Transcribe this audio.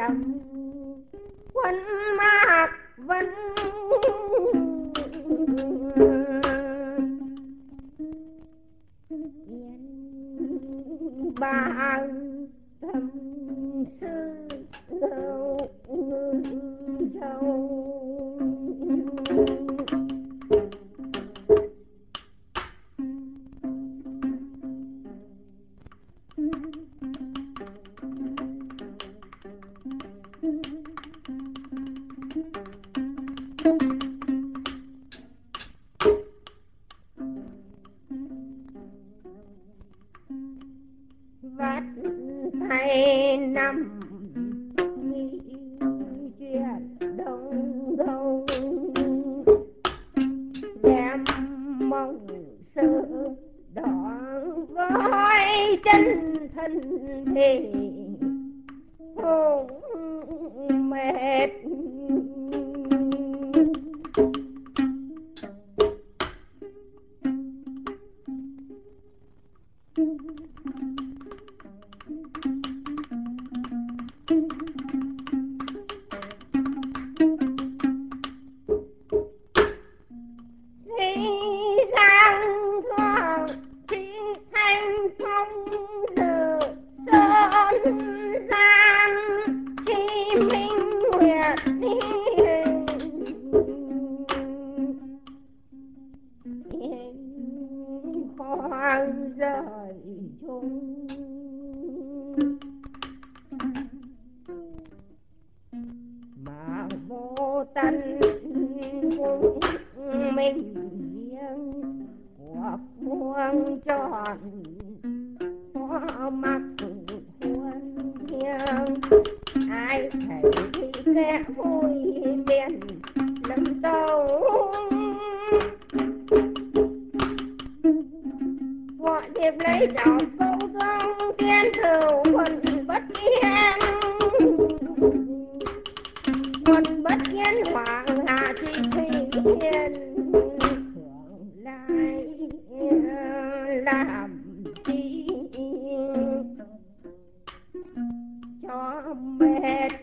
thầm quân mạc vẫn yên ba thầm sư châu vắt tay nằm nghĩ chuyện đông đông đem mong sự đón với chân thân thì cũng mệt giang thoảng chỉ thanh phong giờ sơn gian chi minh nguyệt khoang rời chung mà vô tận cũng mình riêng của muông tròn có mặc khuôn thiêng ai thấy thì kẻ vui miền lâm tâu họ dịp lấy đọc câu công tiên thử quần bất yên quần bất yên hoàng hạ chi thủy thiên thưởng lại làm chi cho mệt